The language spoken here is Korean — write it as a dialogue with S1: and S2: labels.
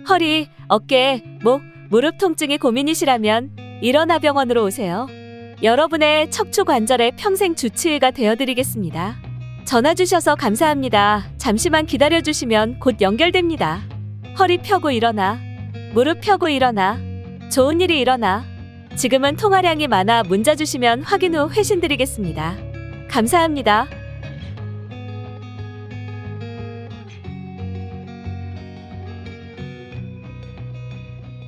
S1: 허리, 어깨, 목, 무릎 통증이 고민이시라면 일어나병원으로 오세요. 여러분의 척추 관절의 평생 주치의가 되어드리겠습니다. 전화 주셔서 감사합니다. 잠시만 기다려주시면 곧 연결됩니다. 허리 펴고 일어나. 무릎 펴고 일어나. 좋은 일이 일어나. 지금은 통화량이 많아 문자 주시면 확인 후 회신 드리겠습니다. 감사합니다.